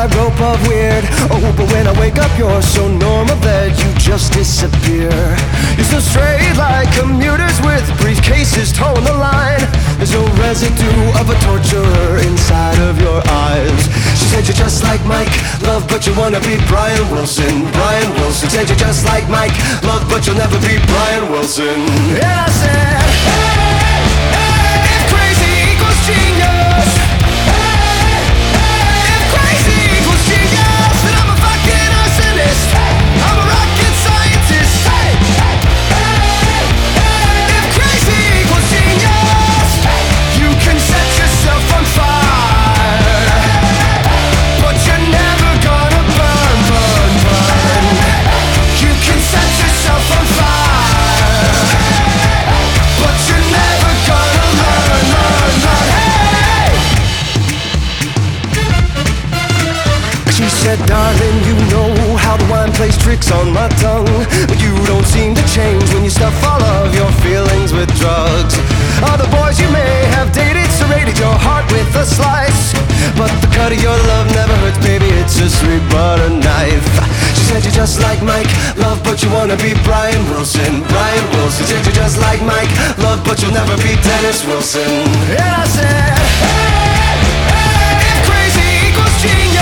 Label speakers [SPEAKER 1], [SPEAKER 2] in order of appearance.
[SPEAKER 1] tightrope of weird. Oh, but when I wake up, you're so normal that you just disappear. You're so straight like commuters with briefcases towing the line. There's no residue of a torturer inside of your eyes. She said you're just like Mike, love, but you wanna be Brian Wilson. Brian Wilson said you're just like Mike, love, but you'll never be Brian Wilson. And I said, hey, hey, if crazy equals genius, hey, hey, if crazy equals genius, then I'm a fucking arsonist. I'm a rocket scientist. Hey, hey, hey, hey, if crazy equals genius, you can set yourself on fire, but you're never gonna burn, burn, burn. You can set yourself on fire, but you're never gonna learn, learn, learn. Hey! She said, darling, you know how the wine plays tricks on my tongue, but you don't seem to change when you stuff all of your feelings with drugs. Other boys you may have dated serrated your heart with a slice, but the cut of your love never hurts, baby, it's a sweet butter knife. She said you're just like Mike, love, but you wanna be Brian Wilson. Brian Wilson said you're just like Mike, love, but you'll never be Dennis Wilson. And I said, hey, hey, if crazy equals genius,